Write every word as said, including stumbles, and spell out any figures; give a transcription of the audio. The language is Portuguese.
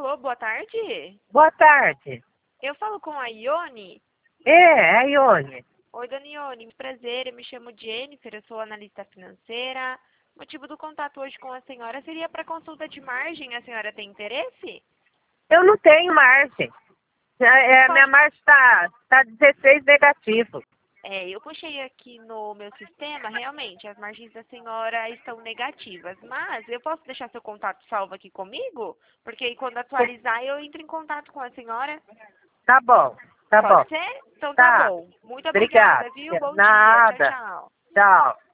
Alô, boa tarde. Boa tarde. Eu falo com a Ione. É, é a Ione. Oi, dona Ione, prazer, eu me chamo Jennifer, eu sou analista financeira. O motivo do contato hoje com a senhora seria para consulta de margem. A senhora tem interesse? Eu não tenho margem. É, é, minha margem está tá dezesseis negativo. É, eu puxei aqui no meu sistema, realmente, as margens da senhora estão negativas. Mas eu posso deixar seu contato salvo aqui comigo? Porque aí quando atualizar eu entro em contato com a senhora. Tá bom, tá Pode bom. ser? Então tá Tá. bom. Muito Obrigada. obrigada, viu? Bom dia. Tchau, Nada. tchau. Tchau.